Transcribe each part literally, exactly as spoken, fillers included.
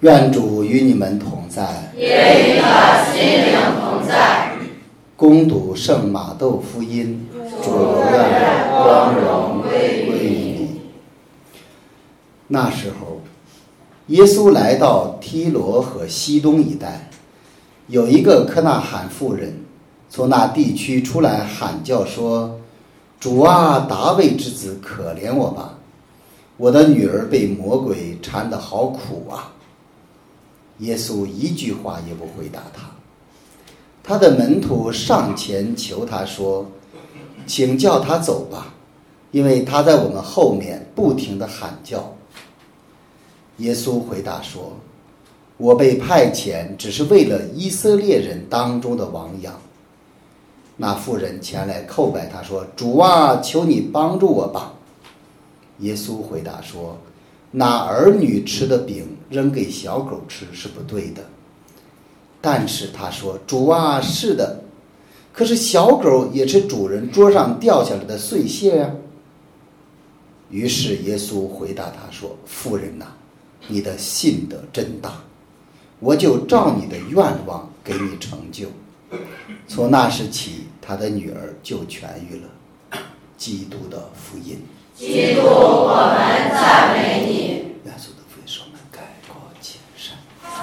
愿主与你们同在， 也与你的心灵同在。 恭读圣马窦福音，主愿光荣归于你。那时候，耶稣来到提罗和西东一带，有一个可纳罕妇人从那地区出来喊叫说：“主啊，大卫之子，可怜我吧！我的女儿被魔鬼缠得好苦啊！”耶稣一句话也不回答他。他的门徒上前求他说：“请叫他走吧，因为他在我们后面不停地喊叫。”耶稣回答说：“我被派遣只是为了以色列人当中的亡羊。”那妇人前来叩拜他说：“主啊，求你帮助我吧。”耶稣回答说：“拿儿女吃的饼扔给小狗吃是不对的。”但是他说：“主啊，是的，可是小狗也吃主人桌上掉下来的碎屑呀。”于是耶稣回答他说：“妇人哪，你的信德真大，我就照你的愿望给你成就。”从那时起，他的女儿就痊愈了。基督的福音。 基督，我们赞美你。 耶稣的福音使我们改过迁善。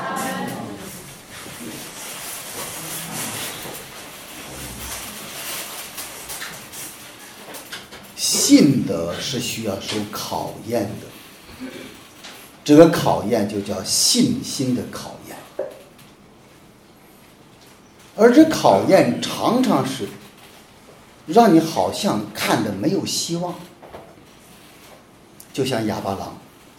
信德是需要受考验的，这个考验就叫信心的考验，而这考验常常是让你好像看着没有希望。就像亚巴郎，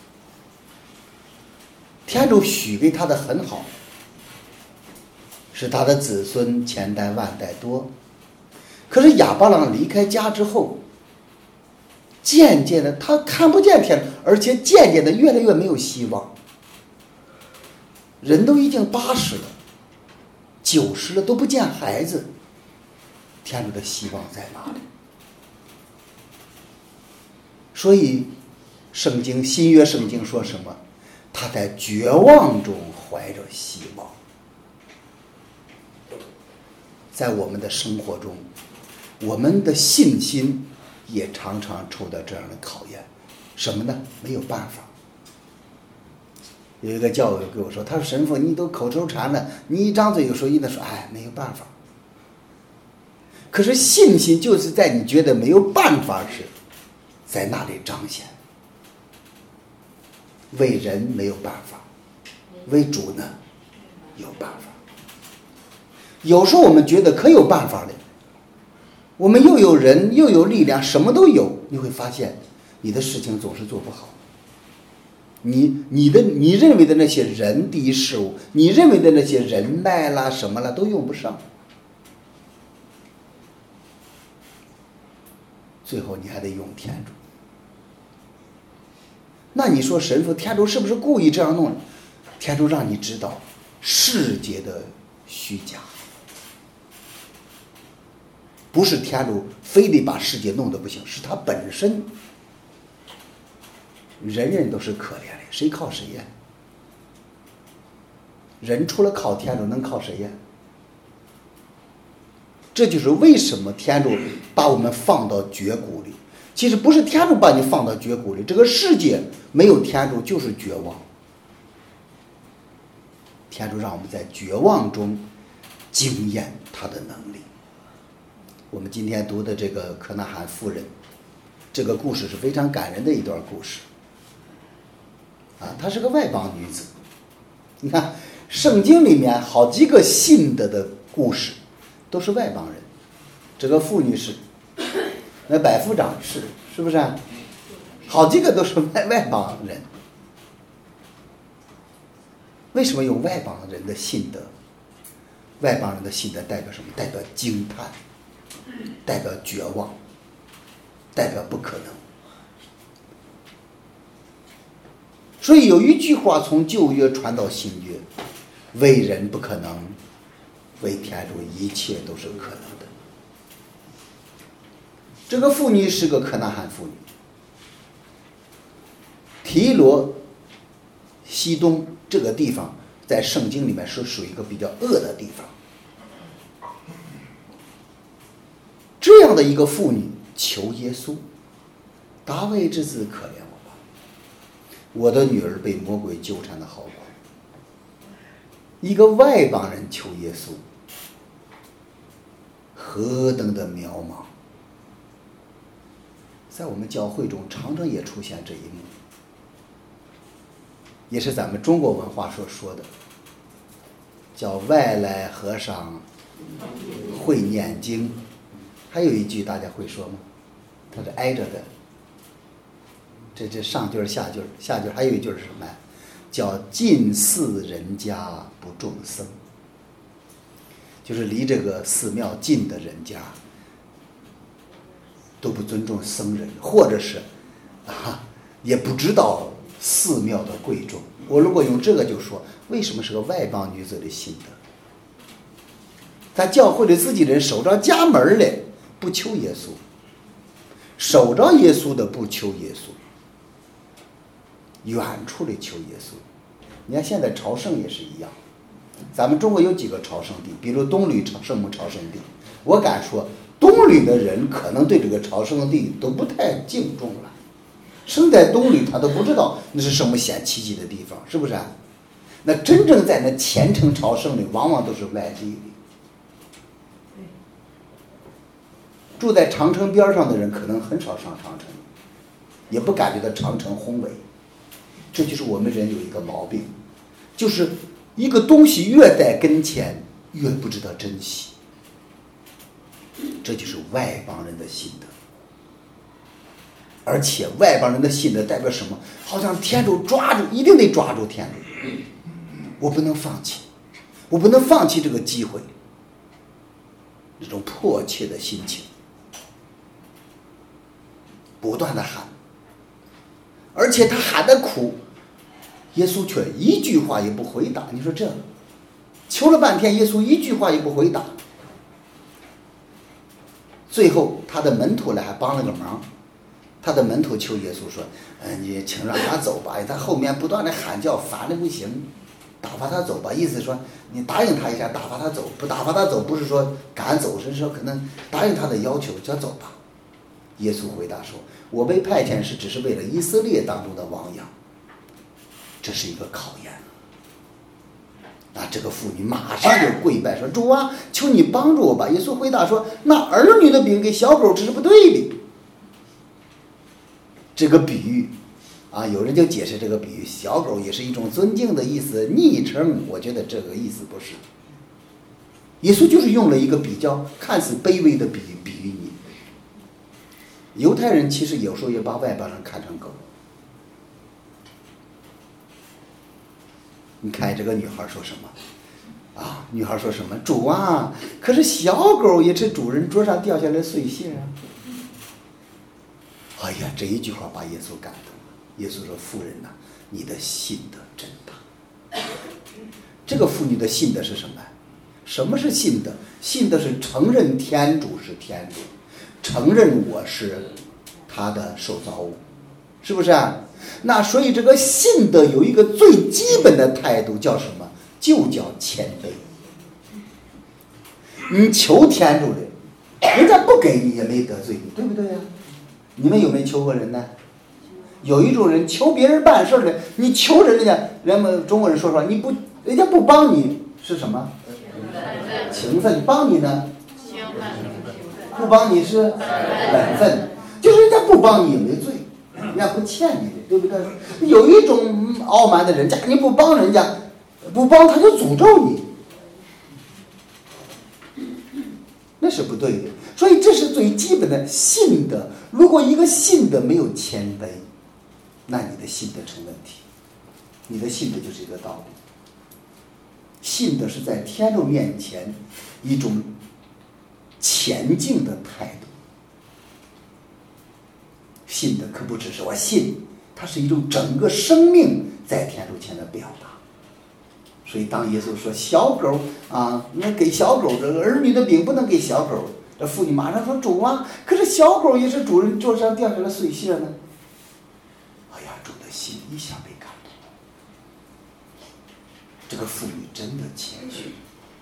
天主许给他的很好，使他的子孙千代万代多。可是亚巴郎离开家之后，渐渐的他看不见天主，而且渐渐的越来越没有希望。人都已经八十了九十了都不见孩子，天主的希望在哪里？所以圣经新约圣经说什么？他在绝望中怀着希望。在我们的生活中，我们的信心也常常受到这样的考验。什么呢？没有办法。有一个教友跟我说，他说：“神父，你都口头禅了，你一张嘴有时候一直说，哎，没有办法。”可是信心就是在你觉得没有办法时，在那里彰显。为人没有办法，为主呢有办法。有时候我们觉得可有办法的，我们又有人又有力量，什么都有，你会发现你的事情总是做不好。你你的你认为的那些人地事物，你认为的那些人脉啦什么啦都用不上，最后你还得用天主。那你说神父，天主是不是故意这样弄？天主让你知道世界的虚假，不是天主非得把世界弄得不行，是他本身。人人都是可怜的，谁靠谁呀？人除了靠天主能靠谁呀？这就是为什么天主把我们放到绝谷里。其实不是天主把你放到绝谷里，这个世界没有天主就是绝望。天主让我们在绝望中经验他的能力。我们今天读的这个可纳罕妇人，这个故事是非常感人的一段故事啊，她是个外邦女子。你看圣经里面好几个信德的故事都是外邦人，这个妇女是，那百夫长是，是不是啊？好几个都是外外邦人。为什么用外邦人的信德？外邦人的信德代表什么？代表惊叹，代表绝望，代表不可能。所以有一句话从旧约传到新约：为人不可能，为天主一切都是可能的。这个妇女是个可纳罕妇女，提罗、西东这个地方在圣经里面是属于一个比较恶的地方。这样的一个妇女求耶稣，大卫之子，可怜我吧，我的女儿被魔鬼纠缠的好苦。一个外邦人求耶稣，何等的渺茫。在我们教会中常常也出现这一幕，也是咱们中国文化所说的，叫外来和尚会念经。还有一句大家会说吗？它是挨着的，这这上句下句下句还有一句是什么呀？叫近寺人家不重僧，就是离这个寺庙近的人家都不尊重僧人，或者是啊也不知道寺庙的贵重。我如果用这个就说，为什么是个外邦女子的信德？咱教会里自己人守着家门嘞，不求耶稣，守着耶稣的不求耶稣，远处的求耶稣。你看现在朝圣也是一样，咱们中国有几个朝圣地，比如东吕圣母朝圣地，我敢说东吕的人可能对这个朝圣地都不太敬重了，生在东吕他都不知道那是什么显奇迹的地方，是不是啊？那真正在那虔诚朝圣的往往都是外地的。住在长城边上的人可能很少上长城，也不感觉到长城宏伟。这就是我们人有一个毛病，就是一个东西越在跟前越不知道珍惜。这就是外邦人的信德。而且外邦人的信德代表什么？好像天主抓住，一定得抓住天主，我不能放弃，我不能放弃这个机会，这种迫切的心情不断的喊，而且他喊的苦，耶稣却一句话也不回答。你说这求了半天，耶稣一句话也不回答。最后他的门徒来还帮了个忙，他的门徒求耶稣说：“嗯，你请让他走吧，他后面不断的喊叫，烦的不行，打发他走吧。”意思说你答应他一下，打发他走，不打发他走不是说赶走，是说可能答应他的要求，叫走吧。耶稣回答说：“我被派遣是只是为了以色列当中的王样。”这是一个考验。那这个妇女马上就跪拜说：“主啊，求你帮助我吧。”耶稣回答说：“那儿女的饼给小狗这是不对的。”这个比喻啊，有人就解释这个比喻，小狗也是一种尊敬的意思，昵称。我觉得这个意思不是。耶稣就是用了一个比较看似卑微的比喻比喻你。犹太人其实有时候也把外邦人看成狗。你看这个女孩说什么啊？女孩说什么？主啊，可是小狗也是主人桌上掉下来的碎屑啊！哎呀，这一句话把耶稣感动了。耶稣说：“妇人呐、啊，你的信德真大。”这个妇女的信德是什么？什么是信德？信德是承认天主是天主，承认我是他的受造物，是不是啊？那所以这个信德有一个最基本的态度叫什么？就叫谦卑。你求天主的，人家不给你也没得罪你，对不对呀、啊？你们有没有求过人呢？有一种人求别人办事的，你求人家，人们中国人说说，你不，人家不帮你是什么？情分。帮你呢？不帮你是本分。就是人家不帮你也没罪，人家不欠你的，对不对？有一种傲慢的人家，你不帮人家，不帮他就诅咒你，那是不对的。所以这是最基本的信德。如果一个信德没有谦卑，那你的信德成问题。你的信德就是一个道理。信德是在天主面前一种前进的态度。信德可不只是我信，它是一种整个生命在天主前的表达。所以当耶稣说小狗啊，那给小狗这个儿女的饼不能给小狗，这妇女马上说：“主啊，可是小狗也是主人桌上掉下来碎屑呢。”哎呀，主的心一下被感动了。 这个妇女真的谦虚，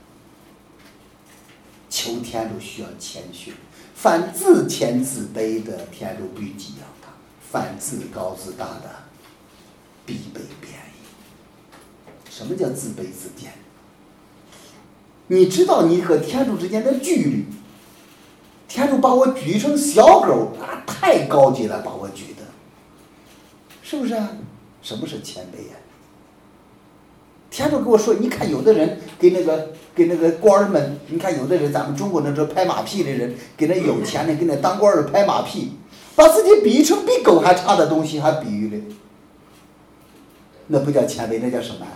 求天主需要谦虚。凡自谦自卑的，天主不予给养他；凡自高自大的，必被贬义。什么叫自卑自贱？你知道你和天主之间的距离，天主把我举成小狗啊，太高级了，把我举的，是不是啊？什么是谦卑呀？天主跟我说，你看有的人给那个给那个官儿们，你看有的人，咱们中国那时候拍马屁的人，给那有钱的给那当官的拍马屁，把自己比喻成比狗还差的东西还比喻的，那不叫谦卑，那叫什么？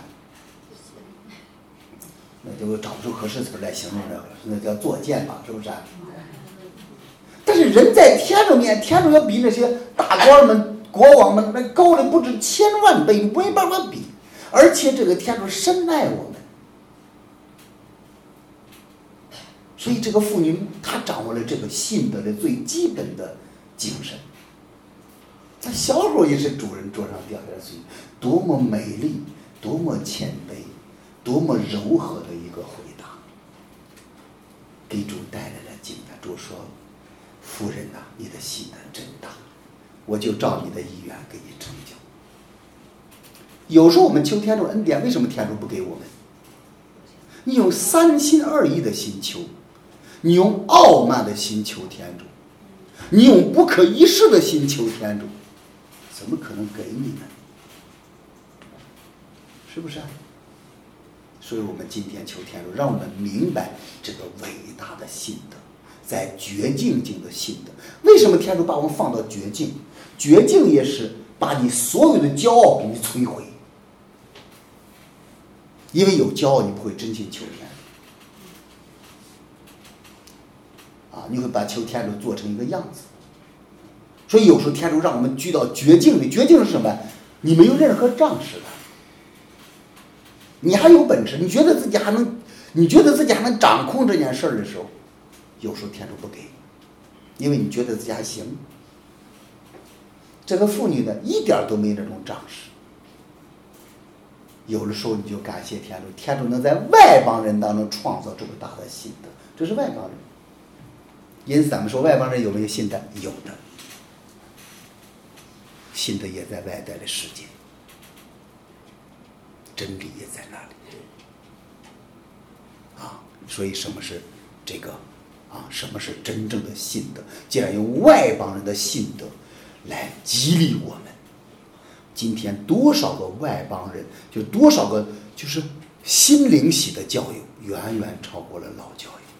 那就找不出合适词来形容这个，那叫作贱吧，是不是？但是人在天主面，天主要比那些大官们、国王们那高的不止千万倍，没办法比。而且这个天主深爱我们，所以这个妇女她掌握了这个信德的最基本的精神。她小时候也是主人桌上掉下来的水，多么美丽，多么谦卑，多么柔和的一个回答，给主带来了惊叹。主说：“夫人呐、啊，你的信呢真大，我就照你的意愿给你成就。”有时候我们求天主恩典，为什么天主不给我们？你用三心二意的心求，你用傲慢的心求天主，你用不可一世的心求天主，怎么可能给你呢？是不是啊？所以我们今天求天主，让我们明白这个伟大的信德，在绝境中的信德。为什么天主把我们放到绝境？绝境也是把你所有的骄傲给你摧毁。因为有骄傲，你不会真心求天主啊，你会把求天主做成一个样子。所以有时候天主让我们居到绝境里，绝境是什么？你没有任何仗势的，你还有本事，你觉得自己还能，你觉得自己还能掌控这件事的时候，有时候天主不给，因为你觉得自己还行。这个妇女呢，一点都没那种仗势。有的时候你就感谢天主，天主能在外邦人当中创造这么大的信德，这是外邦人。因此咱们说外邦人有没有信德？有的，信德也在外在的世界，真理也在那里啊。所以什么是这个啊？什么是真正的信德？既然用外邦人的信德来激励我们，今天多少个外邦人，就多少个就是心灵系的教育，远远超过了老教育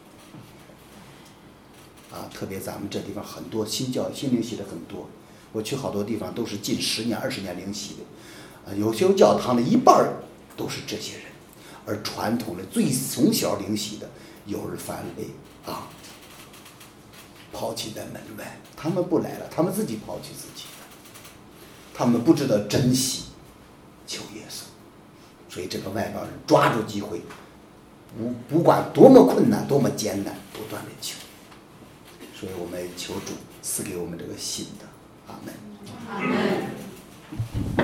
啊！特别咱们这地方很多新教育、心灵系的很多，我去好多地方都是近十年、二十年灵系的，啊，有些教堂的一半都是这些人，而传统的最从小灵系的，有日反被啊抛弃在门外，他们不来了，他们自己抛弃自己。他们不知道珍惜求耶稣，所以这个外邦人抓住机会，不不管多么困难多么艰难，不断的求。所以我们求主赐给我们这个信德，阿门。 阿门。